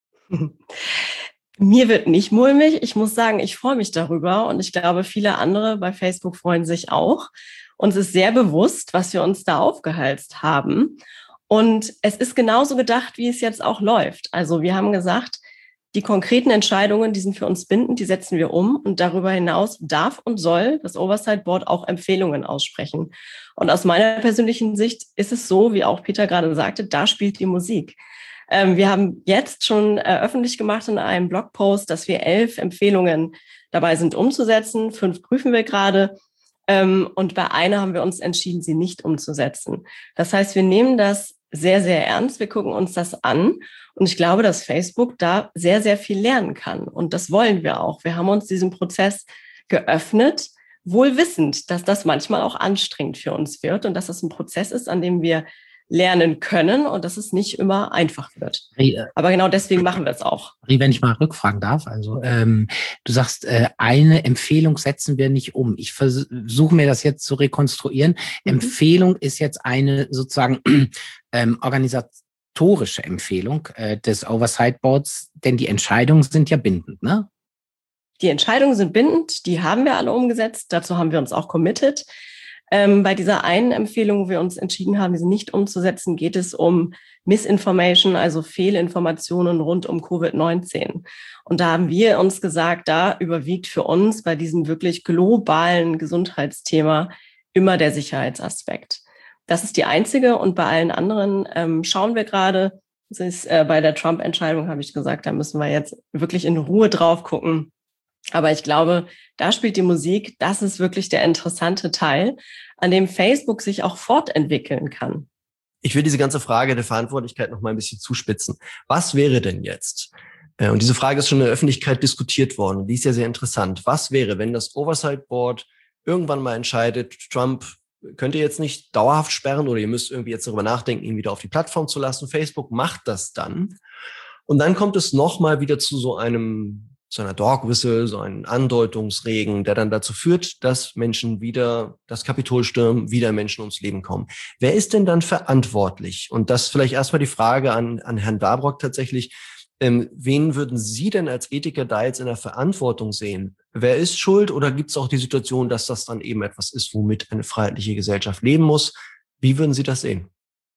Mir wird nicht mulmig. Ich muss sagen, ich freue mich darüber und ich glaube, viele andere bei Facebook freuen sich auch. Uns ist sehr bewusst, was wir uns da aufgehalst haben. Und es ist genauso gedacht, wie es jetzt auch läuft. Also wir haben gesagt, die konkreten Entscheidungen, die sind für uns bindend, die setzen wir um. Und darüber hinaus darf und soll das Oversight Board auch Empfehlungen aussprechen. Und aus meiner persönlichen Sicht ist es so, wie auch Peter gerade sagte, da spielt die Musik. Ähm, wir haben jetzt schon äh, öffentlich gemacht in einem Blogpost, dass wir elf Empfehlungen dabei sind umzusetzen. Fünf prüfen wir gerade. Ähm, und bei einer haben wir uns entschieden, sie nicht umzusetzen. Das heißt, wir nehmen das sehr, sehr ernst. Wir gucken uns das an. Und ich glaube, dass Facebook da sehr, sehr viel lernen kann. Und das wollen wir auch. Wir haben uns diesem Prozess geöffnet, wohl wissend, dass das manchmal auch anstrengend für uns wird und dass das ein Prozess ist, an dem wir lernen können und dass es nicht immer einfach wird. Aber genau deswegen machen wir es auch. Wenn ich mal rückfragen darf, also ähm, du sagst, äh, eine Empfehlung setzen wir nicht um. Ich versuche mir das jetzt zu rekonstruieren. Mhm. Empfehlung ist jetzt eine sozusagen ähm, organisatorische Empfehlung äh, des Oversight Boards, denn die Entscheidungen sind ja bindend, ne? Die Entscheidungen sind bindend, die haben wir alle umgesetzt. Dazu haben wir uns auch committed. Ähm, bei dieser einen Empfehlung, wo wir uns entschieden haben, diese nicht umzusetzen, geht es um Misinformation, also Fehlinformationen rund um Covid neunzehn. Und da haben wir uns gesagt, da überwiegt für uns bei diesem wirklich globalen Gesundheitsthema immer der Sicherheitsaspekt. Das ist die einzige und bei allen anderen ähm, schauen wir gerade, das ist äh, bei der Trump-Entscheidung, habe ich gesagt, da müssen wir jetzt wirklich in Ruhe drauf gucken. Aber ich glaube, da spielt die Musik, das ist wirklich der interessante Teil, an dem Facebook sich auch fortentwickeln kann. Ich will diese ganze Frage der Verantwortlichkeit noch mal ein bisschen zuspitzen. Was wäre denn jetzt? Und diese Frage ist schon in der Öffentlichkeit diskutiert worden. Die ist ja sehr interessant. Was wäre, wenn das Oversight Board irgendwann mal entscheidet, Trump könnt ihr jetzt nicht dauerhaft sperren oder ihr müsst irgendwie jetzt darüber nachdenken, ihn wieder auf die Plattform zu lassen. Facebook macht das dann. Und dann kommt es noch mal wieder zu so einem so einer Dog Whistle, so ein Andeutungsregen, der dann dazu führt, dass Menschen wieder das Kapitol stürmen, wieder Menschen ums Leben kommen. Wer ist denn dann verantwortlich? Und das vielleicht erstmal die Frage an, an Herrn Dabrock tatsächlich. Ähm, wen würden Sie denn als Ethiker da jetzt in der Verantwortung sehen? Wer ist schuld oder gibt es auch die Situation, dass das dann eben etwas ist, womit eine freiheitliche Gesellschaft leben muss? Wie würden Sie das sehen?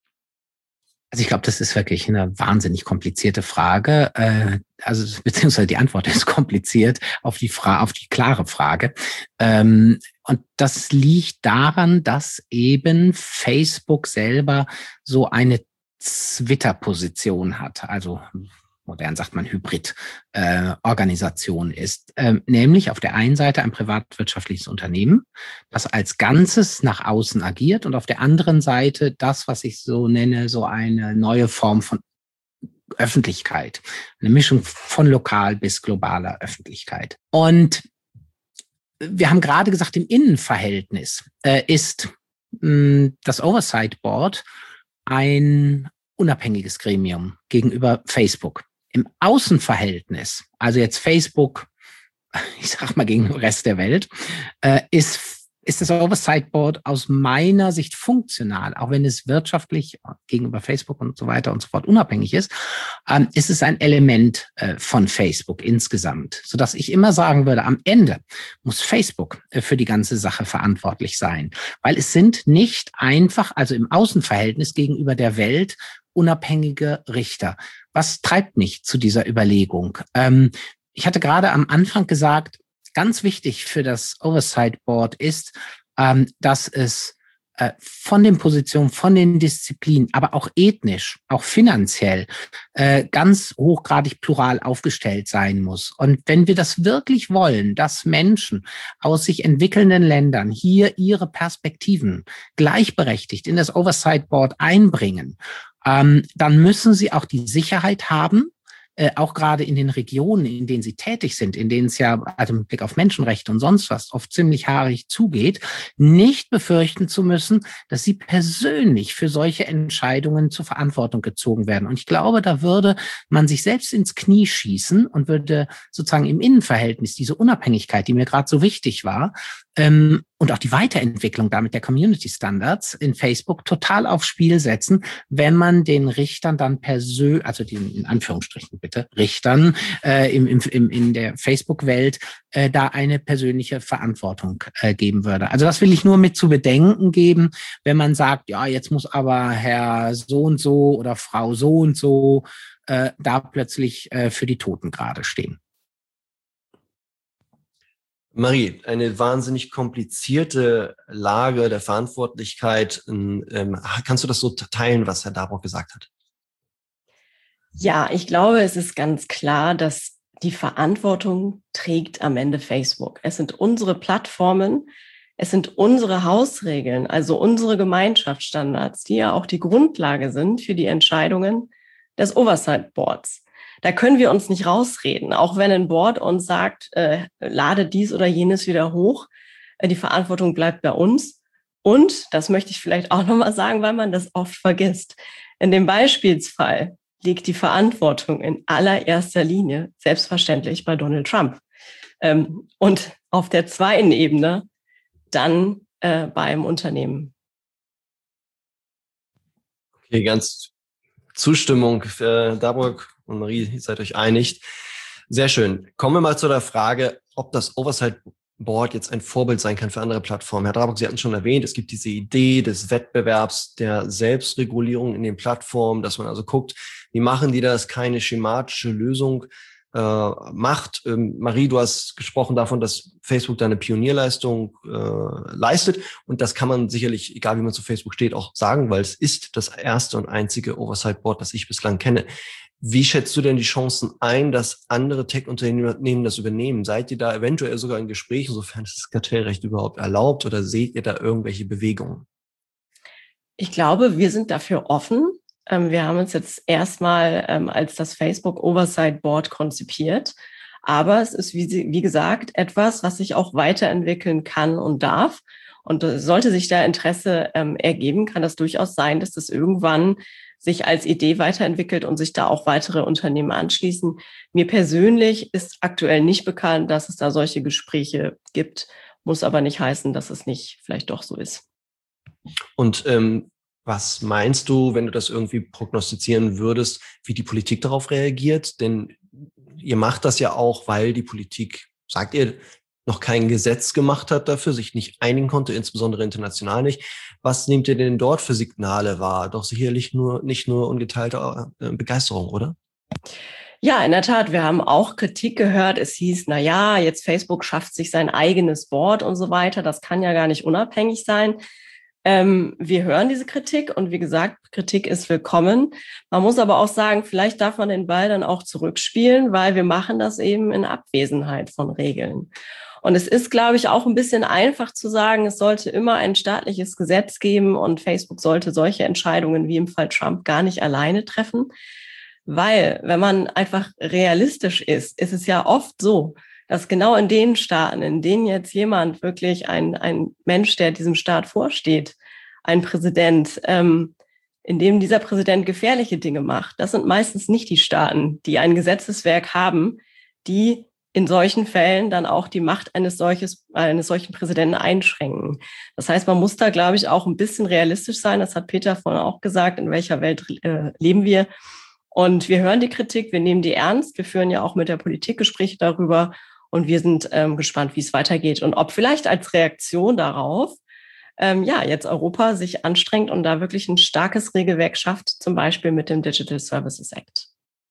Also ich glaube, das ist wirklich eine wahnsinnig komplizierte Frage. Äh, also beziehungsweise die Antwort ist kompliziert auf die Frage, auf die klare Frage. Ähm, und das liegt daran, dass eben Facebook selber so eine Twitter-Position hat. Also modern sagt man Hybrid-Organisation äh, ist, äh, nämlich auf der einen Seite ein privatwirtschaftliches Unternehmen, das als Ganzes nach außen agiert und auf der anderen Seite das, was ich so nenne, so eine neue Form von Öffentlichkeit, eine Mischung von lokal bis globaler Öffentlichkeit. Und wir haben gerade gesagt, im Innenverhältnis äh, ist mh, das Oversight Board ein unabhängiges Gremium gegenüber Facebook. Im Außenverhältnis, also jetzt Facebook, ich sag mal gegen den Rest der Welt, äh, ist, ist das Oversight Board aus meiner Sicht funktional, auch wenn es wirtschaftlich gegenüber Facebook und so weiter und so fort unabhängig ist, ähm, ist es ein Element äh, von Facebook insgesamt, sodass ich immer sagen würde, am Ende muss Facebook äh, für die ganze Sache verantwortlich sein, weil es sind nicht einfach, also im Außenverhältnis gegenüber der Welt, unabhängige Richter. Was treibt mich zu dieser Überlegung? Ähm, ich hatte gerade am Anfang gesagt, ganz wichtig für das Oversight Board ist, ähm, dass es äh, von den Positionen, von den Disziplinen, aber auch ethnisch, auch finanziell äh, ganz hochgradig plural aufgestellt sein muss. Und wenn wir das wirklich wollen, dass Menschen aus sich entwickelnden Ländern hier ihre Perspektiven gleichberechtigt in das Oversight Board einbringen, ähm, dann müssen sie auch die Sicherheit haben, Äh, auch gerade in den Regionen, in denen sie tätig sind, in denen es ja also mit Blick auf Menschenrechte und sonst was oft ziemlich haarig zugeht, nicht befürchten zu müssen, dass sie persönlich für solche Entscheidungen zur Verantwortung gezogen werden. Und ich glaube, da würde man sich selbst ins Knie schießen und würde sozusagen im Innenverhältnis diese Unabhängigkeit, die mir gerade so wichtig war, ähm, und auch die Weiterentwicklung damit der Community Standards in Facebook total aufs Spiel setzen, wenn man den Richtern dann persönlich, also den in Anführungsstrichen bitte, Richtern äh, im, im, in der Facebook-Welt äh, da eine persönliche Verantwortung äh, geben würde. Also das will ich nur mit zu bedenken geben, wenn man sagt, ja, jetzt muss aber Herr so und so oder Frau so und so äh, da plötzlich äh, für die Toten gerade stehen. Marie, eine wahnsinnig komplizierte Lage der Verantwortlichkeit. Ähm, kannst du das so teilen, was Herr Dabrock gesagt hat? Ja, ich glaube, es ist ganz klar, dass die Verantwortung trägt am Ende Facebook. Es sind unsere Plattformen, es sind unsere Hausregeln, also unsere Gemeinschaftsstandards, die ja auch die Grundlage sind für die Entscheidungen des Oversight Boards. Da können wir uns nicht rausreden, auch wenn ein Board uns sagt, äh, lade dies oder jenes wieder hoch. Äh, die Verantwortung bleibt bei uns. Und, das möchte ich vielleicht auch nochmal sagen, weil man das oft vergisst, in dem Beispielsfall liegt die Verantwortung in allererster Linie selbstverständlich bei Donald Trump. Ähm, und auf der zweiten Ebene dann äh, beim Unternehmen. Okay, ganz Zustimmung, äh, Dabrock und Marie, ihr seid euch einig. Sehr schön. Kommen wir mal zu der Frage, ob das Oversight Board jetzt ein Vorbild sein kann für andere Plattformen. Herr Dabrock, Sie hatten schon erwähnt, es gibt diese Idee des Wettbewerbs, der Selbstregulierung in den Plattformen, dass man also guckt, wie machen die das, keine schematische Lösung äh, macht. Ähm, Marie, du hast gesprochen davon, dass Facebook da eine Pionierleistung äh, leistet und das kann man sicherlich, egal wie man zu Facebook steht, auch sagen, weil es ist das erste und einzige Oversight Board, das ich bislang kenne. Wie schätzt du denn die Chancen ein, dass andere Tech-Unternehmen das übernehmen? Seid ihr da eventuell sogar in Gesprächen, sofern es das Kartellrecht überhaupt erlaubt, oder seht ihr da irgendwelche Bewegungen? Ich glaube, wir sind dafür offen. Wir haben uns jetzt erstmal als das Facebook Oversight Board konzipiert. Aber es ist, wie, wie gesagt, etwas, was sich auch weiterentwickeln kann und darf. Und sollte sich da Interesse ähm, ergeben, kann das durchaus sein, dass das irgendwann sich als Idee weiterentwickelt und sich da auch weitere Unternehmen anschließen. Mir persönlich ist aktuell nicht bekannt, dass es da solche Gespräche gibt, muss aber nicht heißen, dass es nicht vielleicht doch so ist. Und ähm, was meinst du, wenn du das irgendwie prognostizieren würdest, wie die Politik darauf reagiert? Denn ihr macht das ja auch, weil die Politik, sagt ihr, noch kein Gesetz gemacht hat dafür, sich nicht einigen konnte, insbesondere international nicht. Was nehmt ihr denn dort für Signale wahr? Doch sicherlich nur nicht nur ungeteilte Begeisterung, oder? Ja, in der Tat. Wir haben auch Kritik gehört. Es hieß, na ja, jetzt Facebook schafft sich sein eigenes Board und so weiter. Das kann ja gar nicht unabhängig sein. Ähm, wir hören diese Kritik und wie gesagt, Kritik ist willkommen. Man muss aber auch sagen, vielleicht darf man den Ball dann auch zurückspielen, weil wir machen das eben in Abwesenheit von Regeln. Und es ist, glaube ich, auch ein bisschen einfach zu sagen, es sollte immer ein staatliches Gesetz geben und Facebook sollte solche Entscheidungen wie im Fall Trump gar nicht alleine treffen. Weil, wenn man einfach realistisch ist, ist es ja oft so, dass genau in den Staaten, in denen jetzt jemand wirklich ein, ein Mensch, der diesem Staat vorsteht, ein Präsident, ähm, in dem dieser Präsident gefährliche Dinge macht, das sind meistens nicht die Staaten, die ein Gesetzeswerk haben, die in solchen Fällen dann auch die Macht eines, solches, eines solchen Präsidenten einschränken. Das heißt, man muss da, glaube ich, auch ein bisschen realistisch sein. Das hat Peter vorhin auch gesagt, in welcher Welt äh, leben wir. Und wir hören die Kritik, wir nehmen die ernst. Wir führen ja auch mit der Politik Gespräche darüber. Und wir sind ähm, gespannt, wie es weitergeht. Und ob vielleicht als Reaktion darauf, ähm, ja, jetzt Europa sich anstrengt und da wirklich ein starkes Regelwerk schafft, zum Beispiel mit dem Digital Services Act.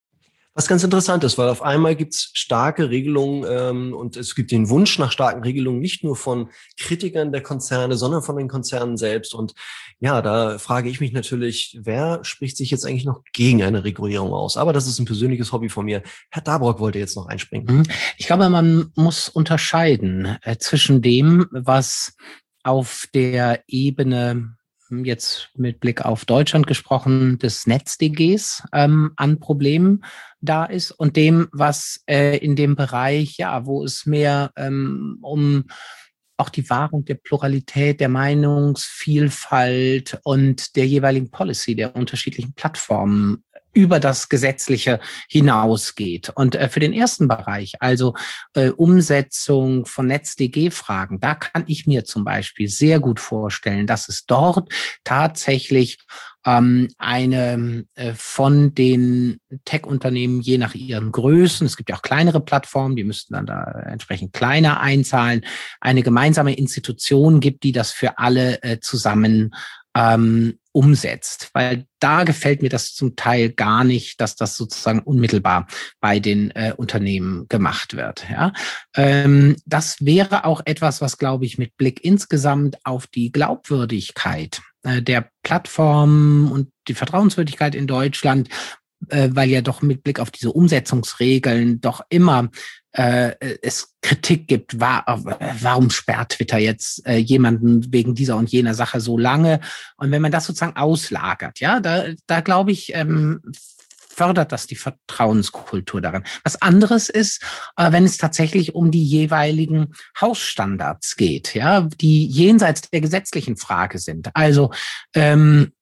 Was ganz interessant ist, weil auf einmal gibt es starke Regelungen ähm, und es gibt den Wunsch nach starken Regelungen nicht nur von Kritikern der Konzerne, sondern von den Konzernen selbst. Und ja, da frage ich mich natürlich, wer spricht sich jetzt eigentlich noch gegen eine Regulierung aus? Aber das ist ein persönliches Hobby von mir. Herr Dabrock wollte jetzt noch einspringen. Ich glaube, man muss unterscheiden äh, zwischen dem, was auf der Ebene jetzt mit Blick auf Deutschland gesprochen, des Netz-D Gs ähm, an Problemen da ist und dem, was äh, in dem Bereich, ja, wo es mehr ähm, um auch die Wahrung der Pluralität, der Meinungsvielfalt und der jeweiligen Policy der unterschiedlichen Plattformen über das Gesetzliche hinausgeht. Und äh, für den ersten Bereich, also äh, Umsetzung von NetzDG-Fragen, da kann ich mir zum Beispiel sehr gut vorstellen, dass es dort tatsächlich ähm, eine äh, von den Tech-Unternehmen, je nach ihren Größen, es gibt ja auch kleinere Plattformen, die müssten dann da entsprechend kleiner einzahlen, eine gemeinsame Institution gibt, die das für alle äh, zusammen ähm, umsetzt, weil da gefällt mir das zum Teil gar nicht, dass das sozusagen unmittelbar bei den äh, Unternehmen gemacht wird. Ja, ähm, das wäre auch etwas, was, glaube ich, mit Blick insgesamt auf die Glaubwürdigkeit äh, der Plattformen und die Vertrauenswürdigkeit in Deutschland, äh, weil ja doch mit Blick auf diese Umsetzungsregeln doch immer äh, es Kritik gibt, war, warum sperrt Twitter jetzt äh, jemanden wegen dieser und jener Sache so lange? Und wenn man das sozusagen auslagert, ja, da, da glaube ich, ähm, fördert das die Vertrauenskultur daran. Was anderes ist, äh, wenn es tatsächlich um die jeweiligen Hausstandards geht, ja, die jenseits der gesetzlichen Frage sind. Also ähm,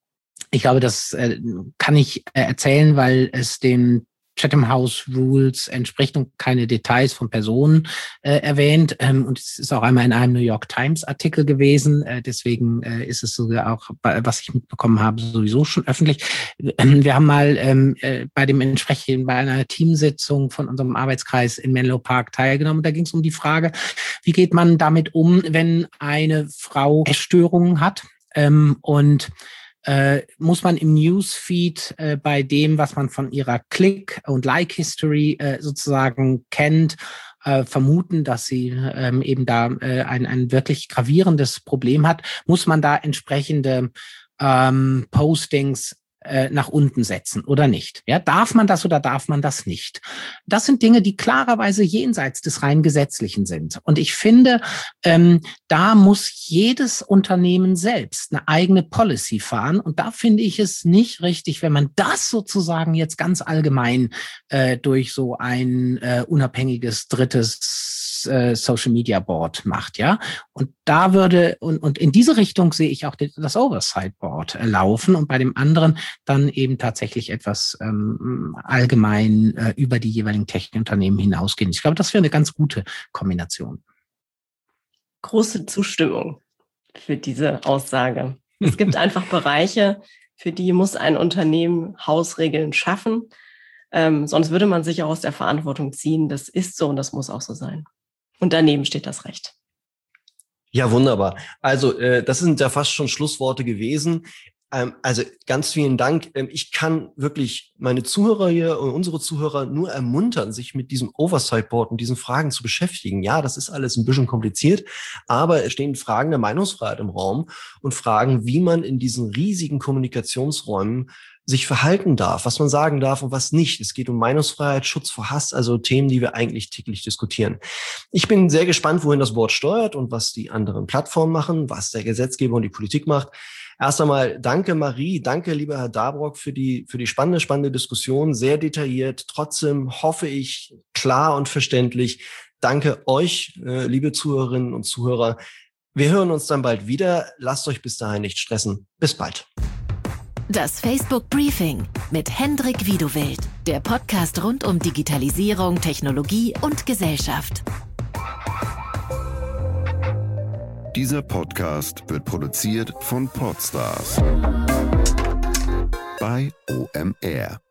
ich glaube, das äh, kann ich äh, erzählen, weil es den Chatham House Rules entspricht und keine Details von Personen äh, erwähnt. Ähm, und es ist auch einmal in einem New York Times Artikel gewesen. Äh, deswegen äh, ist es sogar auch, was ich mitbekommen habe, sowieso schon öffentlich. Ähm, wir haben mal ähm, äh, bei dem entsprechenden, bei einer Teamsitzung von unserem Arbeitskreis in Menlo Park teilgenommen. Da ging es um die Frage, wie geht man damit um, wenn eine Frau Essstörungen hat ähm, und Äh, muss man im Newsfeed äh, bei dem, was man von ihrer Click- und Like-History äh, sozusagen kennt, äh, vermuten, dass sie ähm, eben da äh, ein, ein wirklich gravierendes Problem hat, muss man da entsprechende ähm, Postings nach unten setzen oder nicht. Ja, darf man das oder darf man das nicht? Das sind Dinge, die klarerweise jenseits des rein Gesetzlichen sind. Und ich finde, ähm, da muss jedes Unternehmen selbst eine eigene Policy fahren. Und da finde ich es nicht richtig, wenn man das sozusagen jetzt ganz allgemein äh, durch so ein äh, unabhängiges drittes äh, Social Media Board macht. Ja, und da würde und, und in diese Richtung sehe ich auch das Oversight Board äh, laufen und bei dem anderen dann eben tatsächlich etwas ähm, allgemein äh, über die jeweiligen Tech-Unternehmen hinausgehen. Ich glaube, das wäre eine ganz gute Kombination. Große Zustimmung für diese Aussage. Es gibt einfach Bereiche, für die muss ein Unternehmen Hausregeln schaffen. Ähm, sonst würde man sich auch aus der Verantwortung ziehen. Das ist so und das muss auch so sein. Und daneben steht das Recht. Ja, wunderbar. Also äh, das sind ja fast schon Schlussworte gewesen. Ähm, also ganz vielen Dank. Ähm, ich kann wirklich meine Zuhörer hier und unsere Zuhörer nur ermuntern, sich mit diesem Oversight Board und diesen Fragen zu beschäftigen. Ja, das ist alles ein bisschen kompliziert, aber es stehen Fragen der Meinungsfreiheit im Raum und Fragen, wie man in diesen riesigen Kommunikationsräumen sich verhalten darf, was man sagen darf und was nicht. Es geht um Meinungsfreiheit, Schutz vor Hass, also Themen, die wir eigentlich täglich diskutieren. Ich bin sehr gespannt, wohin das Board steuert und was die anderen Plattformen machen, was der Gesetzgeber und die Politik macht. Erst einmal danke Marie, danke lieber Herr Dabrock für die für die spannende, spannende Diskussion, sehr detailliert, trotzdem hoffe ich klar und verständlich. Danke euch, äh, liebe Zuhörerinnen und Zuhörer. Wir hören uns dann bald wieder. Lasst euch bis dahin nicht stressen. Bis bald. Das Facebook Briefing mit Hendrik Wiedowild, der Podcast rund um Digitalisierung, Technologie und Gesellschaft. Dieser Podcast wird produziert von Podstars bei O M R.